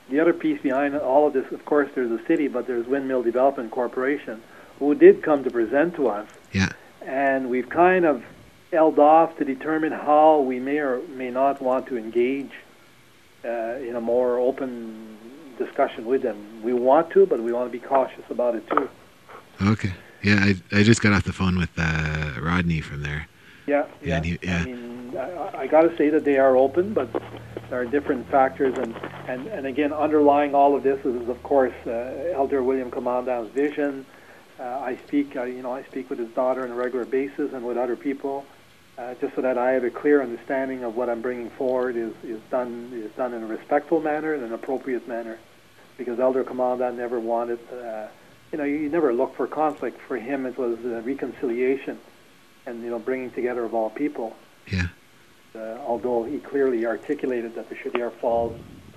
the other piece behind all of this, of course, there's the city, but there's Windmill Development Corporation, who did come to present to us. Yeah. And we've kind of held off to determine how we may or may not want to engage in a more open discussion with them. We want to, but we want to be cautious about it too. Okay. Yeah, I just got off the phone with Rodney from there. Yeah. I mean, I got to say that they are open, but there are different factors, and again, underlying all of this is, of course, Elder William Commandant's vision. I speak with his daughter on a regular basis and with other people, just so that I have a clear understanding of what I'm bringing forward is done in a respectful manner and an appropriate manner, because Elder Commandant never wanted. You never look for conflict. For him, it was reconciliation and, bringing together of all people. Yeah. Although he clearly articulated that the Chaudière Falls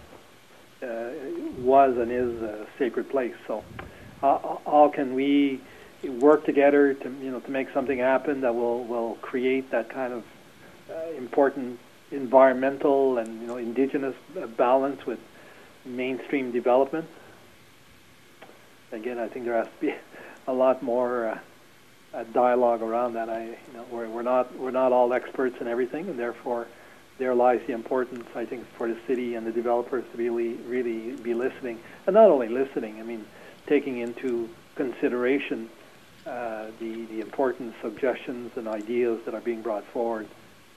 was and is a sacred place. So how can we work together to make something happen that will create that kind of important environmental and indigenous balance with mainstream development? Again, I think there has to be a lot more dialogue around that. We're not all experts in everything, and therefore there lies the importance, I think, for the city and the developers to really be listening, and not only listening. I mean, taking into consideration the important suggestions and ideas that are being brought forward.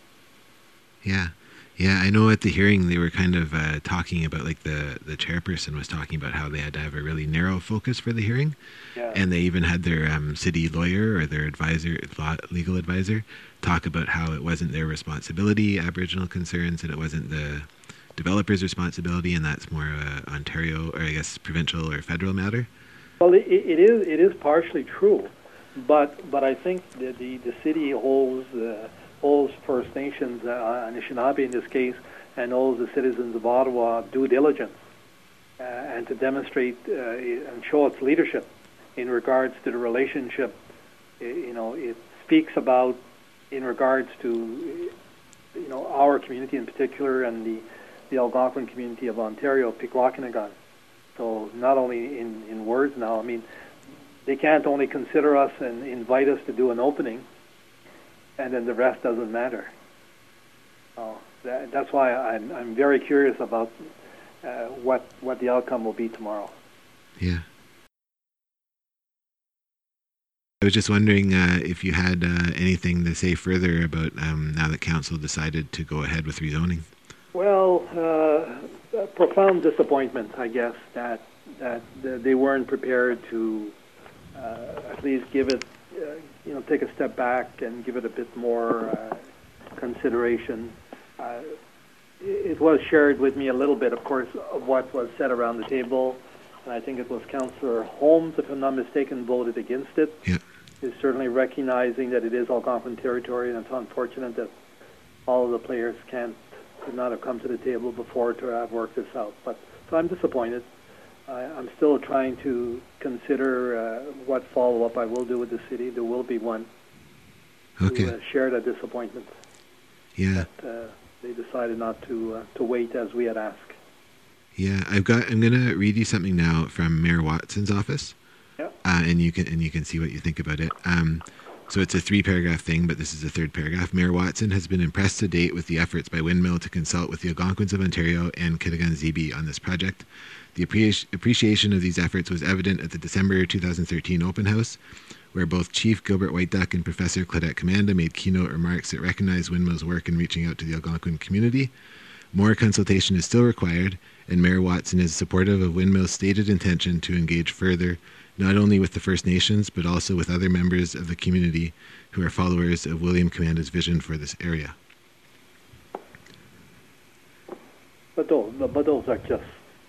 Yeah, I know at the hearing they were kind of talking about, like the chairperson was talking about how they had to have a really narrow focus for the hearing. Yeah. And they even had their city lawyer or their legal advisor, talk about how it wasn't their responsibility, Aboriginal concerns, and it wasn't the developer's responsibility, and that's more Ontario, or I guess provincial or federal matter. Well, it is partially true, but I think that the city holds First Nations, Anishinaabe in this case, and owes the citizens of Ottawa due diligence and to demonstrate and show its leadership in regards to the relationship. It speaks about in regards to our community in particular and the Algonquin community of Ontario, Pikwakanagan. So not only in words now, I mean, they can't only consider us and invite us to do an opening, and then the rest doesn't matter. That's why I'm very curious about what the outcome will be tomorrow. Yeah. I was just wondering if you had anything to say further about now that council decided to go ahead with rezoning. Well, profound disappointment, I guess, that they weren't prepared to at least give it. Take a step back and give it a bit more consideration. It was shared with me a little bit, of course, of what was said around the table, and I think it was Councillor Holmes, if I'm not mistaken, voted against it. Yeah. Is certainly recognizing that it is Algonquin territory, and it's unfortunate that all of the players could not have come to the table before to have worked this out. So I'm disappointed. I'm still trying to consider what follow-up I will do with the city. There will be one. Okay. To share that disappointment. Yeah. That they decided not to wait as we had asked. Yeah, I'm going to read you something now from Mayor Watson's office. Yeah. And you can see what you think about it. So it's a 3-paragraph thing, but this is the 3rd paragraph. Mayor Watson has been impressed to date with the efforts by Windmill to consult with the Algonquins of Ontario and Kitigan Zibi on this project. The appreciation of these efforts was evident at the December 2013 open house, where both Chief Gilbert Whiteduck and Professor Claudette Commanda made keynote remarks that recognized Windmill's work in reaching out to the Algonquin community. More consultation is still required, and Mayor Watson is supportive of Windmill's stated intention to engage further, not only with the First Nations, but also with other members of the community who are followers of William Commanda's vision for this area. But those are just,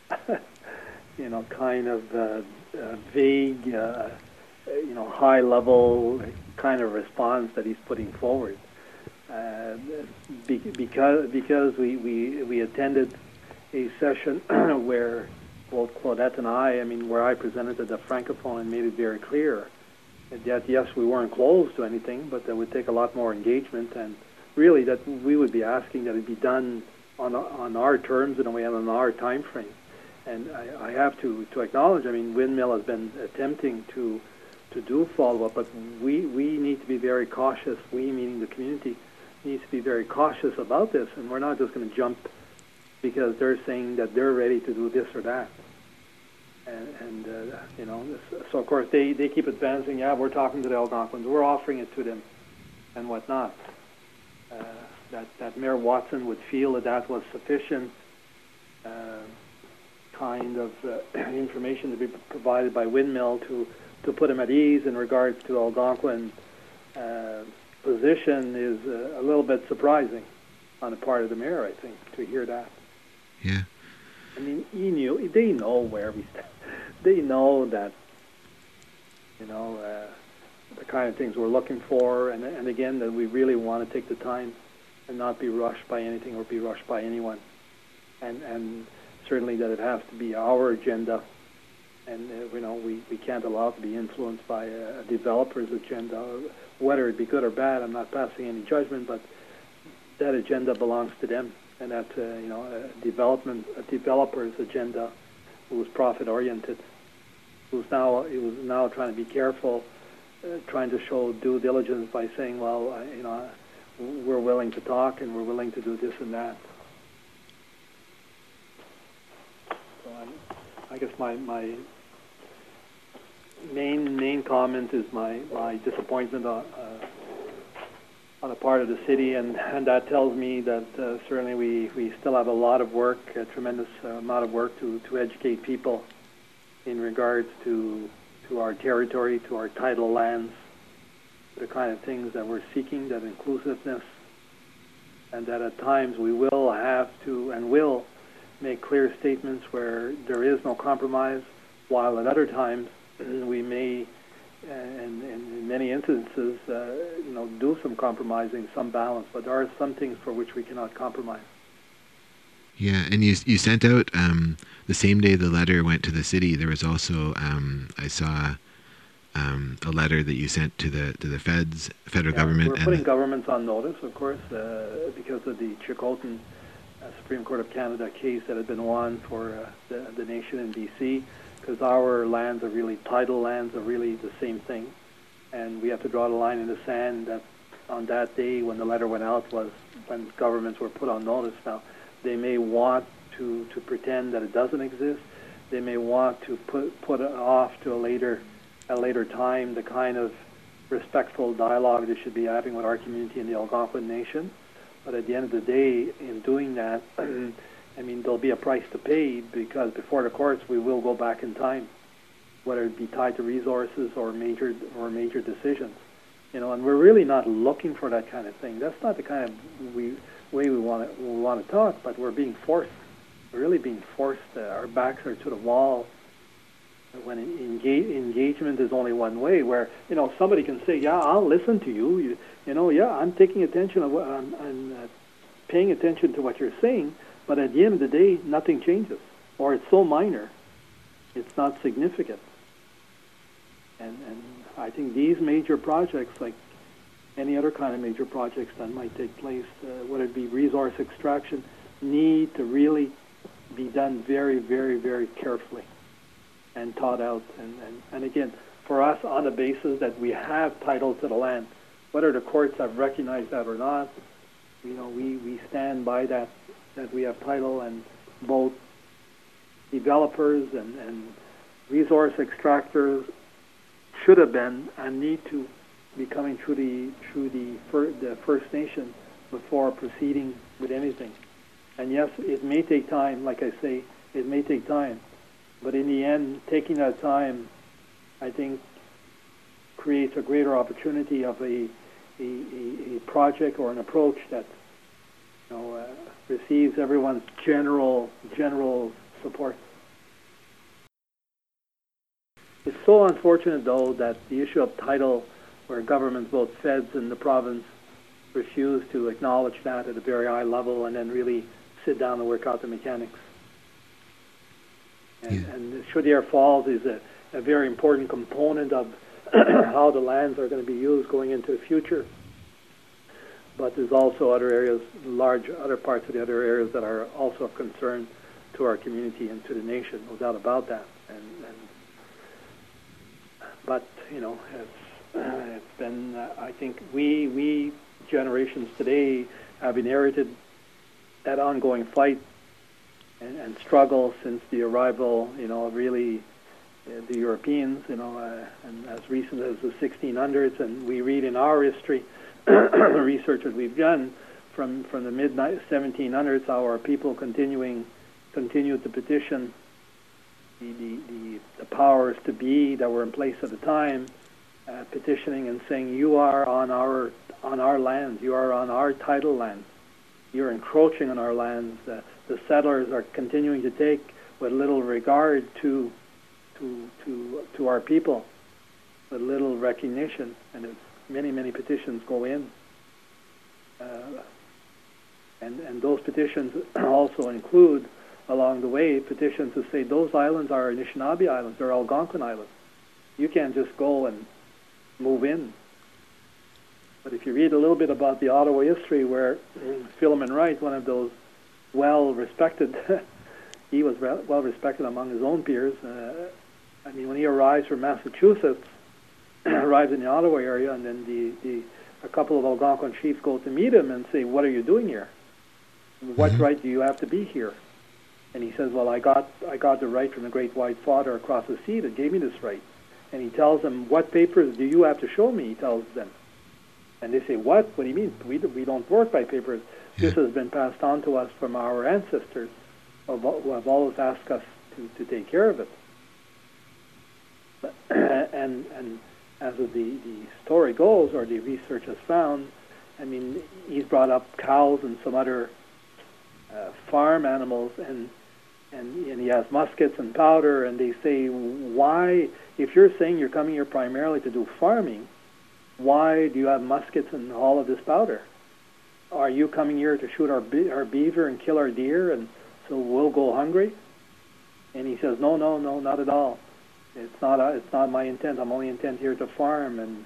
kind of vague, high-level kind of response that he's putting forward. Because we attended a session where both Claudette and where I presented the Francophone and made it very clear that, yes, we weren't closed to anything, but that would take a lot more engagement, and really that we would be asking that it be done on our terms in a way and on our time frame. And I have to acknowledge, I mean, Windmill has been attempting to do follow-up, but we need to be very cautious. We, meaning the community, needs to be very cautious about this, and we're not just going to jump because they're saying that they're ready to do this or that. And you know, so of course they keep advancing. Yeah, we're talking to the Algonquins, we're offering it to them, and whatnot. That Mayor Watson would feel that was sufficient kind of information to be provided by Windmill to put him at ease in regards to Algonquin position is a little bit surprising on the part of the mayor, I think, to hear that. Yeah. I mean, they know where we stand. They know that, you know, the kind of things we're looking for, and again, that we really want to take the time and not be rushed by anything or be rushed by anyone. And certainly that it has to be our agenda, and you know, we can't allow it to be influenced by a developer's agenda, whether it be good or bad. I'm not passing any judgment, but that agenda belongs to them, and that you know, a developer's agenda who's profit oriented, who's now trying to be careful, trying to show due diligence by saying, well, you know, we're willing to talk and we're willing to do this and that. So I guess my main comment is my disappointment on the part of the city, and that tells me that certainly we still have a lot of work, a tremendous amount of work to educate people in regards to our territory, to our tidal lands, the kind of things that we're seeking, that inclusiveness, and that at times we will have to and will make clear statements where there is no compromise, while at other times we may, and in many instances, you know, do some compromising, some balance, but there are some things for which we cannot compromise. Yeah, and you sent out the same day the letter went to the city. There was also I saw a letter that you sent to the federal government. We're putting governments on notice, of course, because of the Chilcotin Supreme Court of Canada case that had been won for the nation in BC, because our lands are really, tidal lands are really the same thing, and we have to draw the line in the sand that on that day when the letter went out was when governments were put on notice. Now, they may want to pretend that it doesn't exist. They may want to put it off to a later time, the kind of respectful dialogue they should be having with our community in the Algonquin Nation. But at the end of the day, in doing that, I mean, there'll be a price to pay, because before the courts we will go back in time, whether it be tied to resources or major decisions. You know, and we're really not looking for that kind of thing. That's not the kind of way we want to talk, but we're being forced. We're really being forced. Our backs are to the wall. When engagement is only one way, where, you know, somebody can say, yeah, I'll listen to you. You know, yeah, I'm taking attention of I'm paying attention to what you're saying, but at the end of the day, nothing changes, or it's so minor, it's not significant. And I think these major projects, like any other kind of major projects that might take place, whether it be resource extraction, need to really be done very, very, very carefully and thought out. And again, for us, on the basis that we have title to the land, whether the courts have recognized that or not, you know, we stand by that we have title, and both developers and resource extractors should have been and need to be coming through the First Nation before proceeding with anything. And yes, it may take time, like I say, it may take time, but in the end, taking that time, I think, creates a greater opportunity of a project or an approach that, you know, receives everyone's general support. It's so unfortunate, though, that the issue of title, where governments, both feds and the province, refuse to acknowledge that at a very high level and then really sit down and work out the mechanics. And Chaudière Falls is a very important component of how the lands are going to be used going into the future. But there's also other areas, other parts of the other areas that are also of concern to to our community and to the nation, no doubt about that. But it's been. I think we generations today have inherited that ongoing fight and struggle since the arrival, really the Europeans, and as recent as the 1600s, and we read in our history, the research that we've done from the mid 1700s, how our people continued to petition the powers to be that were in place at the time, petitioning and saying, "You are on our lands. You are on our title lands. You're encroaching on our lands." The settlers are continuing to take with little regard to our people, with little recognition, and many petitions go in, and those petitions also include, along the way, petitions to say those islands are Anishinaabe Islands, they're Algonquin Islands. You can't just go and move in. But if you read a little bit about the Ottawa history, where Philemon Wright, one of those well-respected, he was well-respected among his own peers. When he arrives from Massachusetts, arrives in the Ottawa area, and then a couple of Algonquin chiefs go to meet him and say, "What are you doing here? What right do you have to be here?" And he says, "Well, I got the right from the Great White Father across the sea that gave me this right." And he tells them, "What papers do you have to show me?" He tells them. And they say, "What? What do you mean? We don't work by papers. This has been passed on to us from our ancestors who have always asked us to take care of it." And as the story goes, or the research has found, he's brought up cows and some other farm animals, and he has muskets and powder, and they say, "Why, if you're saying you're coming here primarily to do farming, why do you have muskets and all of this powder? Are you coming here to shoot our beaver and kill our deer, and so we'll go hungry?" And he says, No, not at all. It's not my intent. I'm only intent here to farm." And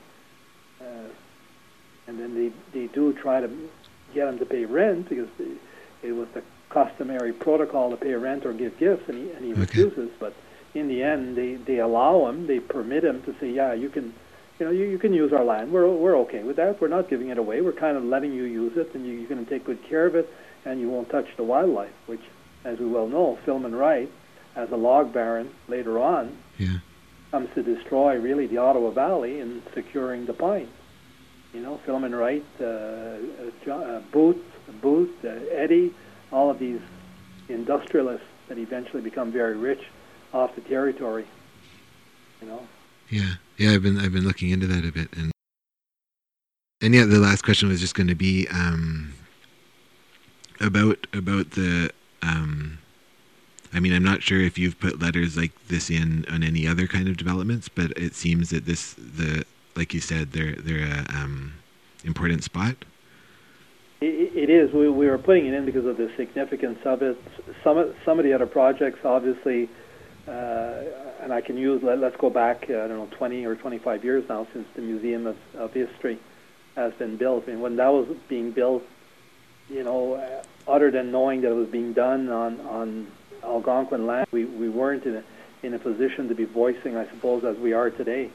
then they do try to get him to pay rent, because it was the customary protocol to pay rent or give gifts, and he refuses. But in the end, they allow him. They permit him to say, "Yeah, you can." You can use our land. We're okay with that. We're not giving it away. We're kind of letting you use it, and you're going to take good care of it, and you won't touch the wildlife, which, as we well know, Philemon Wright, as a log baron later on, comes to destroy really the Ottawa Valley in securing the pine. Philemon Wright, Booth, Eddy, all of these industrialists that eventually become very rich off the territory. Yeah, I've been looking into that a bit, and the last question was just going to be about the. I'm not sure if you've put letters like this in on any other kind of developments, but it seems that like you said, they're a important spot. It is. We were putting it in because of the significance of it. Some of the other projects, obviously. And I can use, let's go back, 20 or 25 years now since the Museum of History has been built. When that was being built, other than knowing that it was being done on Algonquin land, we weren't in a position to be voicing, I suppose, as we are today.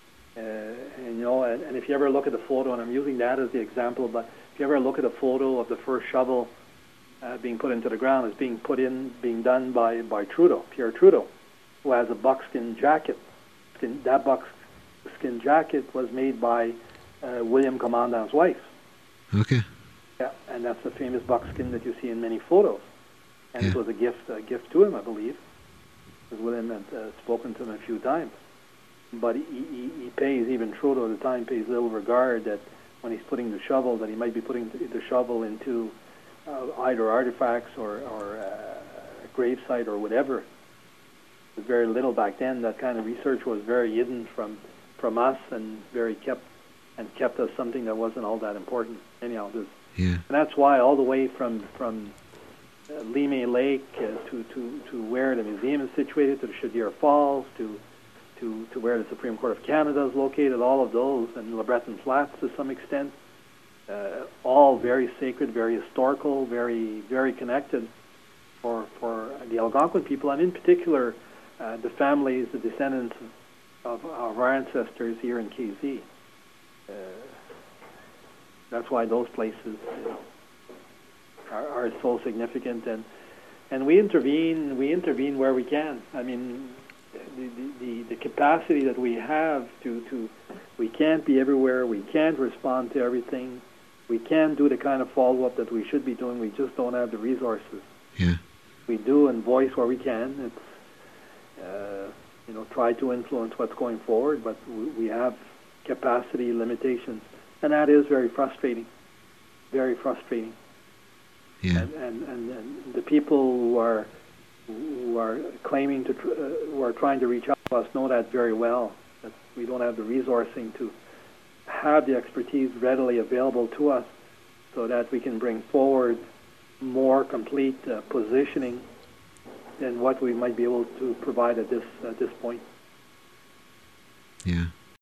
And if you ever look at the photo, and I'm using that as the example, but if you ever look at a photo of the first shovel being put into the ground, it's being done by Pierre Trudeau, who has a buckskin jacket. That buckskin jacket was made by William Commandant's wife. Okay. Yeah, and that's the famous buckskin that you see in many photos. And it was a gift to him, I believe, because William had spoken to him a few times. But he pays, even Trudeau at the time, pays little regard that when he's putting the shovel, that he might be putting the shovel into either artifacts or a gravesite or whatever. Very little back then. That kind of research was very hidden from us, and kept us something that wasn't all that important. Anyhow, and that's why all the way from Lemay Lake to where the museum is situated, to the Chaudière Falls, to where the Supreme Court of Canada is located, all of those, and LeBreton Flats to some extent, all very sacred, very historical, very, very connected. for the Algonquin people, and in particular the families, the descendants of our ancestors here in KZ. That's why those places are so significant, and we intervene where we can. I mean, the capacity that we have to we can't be everywhere, we can't respond to everything, we can't do the kind of follow-up that we should be doing. We just don't have the resources. Yeah. We do and voice where we can. It's try to influence what's going forward, but we have capacity limitations, and that is very frustrating. Very frustrating. Yeah. And the people who are claiming to who are trying to reach out to us know that very well. That we don't have the resourcing to have the expertise readily available to us, so that we can bring forward more complete positioning than what we might be able to provide at this point. Yeah.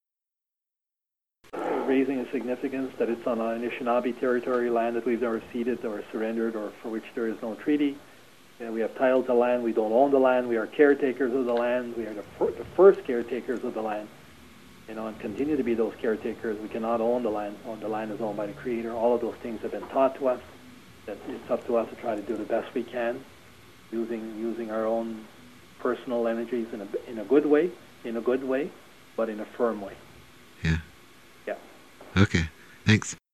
Raising a significance that it's on an Anishinaabe territory, land that we've never ceded or surrendered, or for which there is no treaty. We have title to land. We don't own the land. We are caretakers of the land. We are the first caretakers of the land, and continue to be those caretakers. We cannot own the land. The land is owned by the Creator. All of those things have been taught to us. That it's up to us to try to do the best we can, using our own personal energies in a good way, but in a firm way. Yeah. Yeah. Okay. Thanks.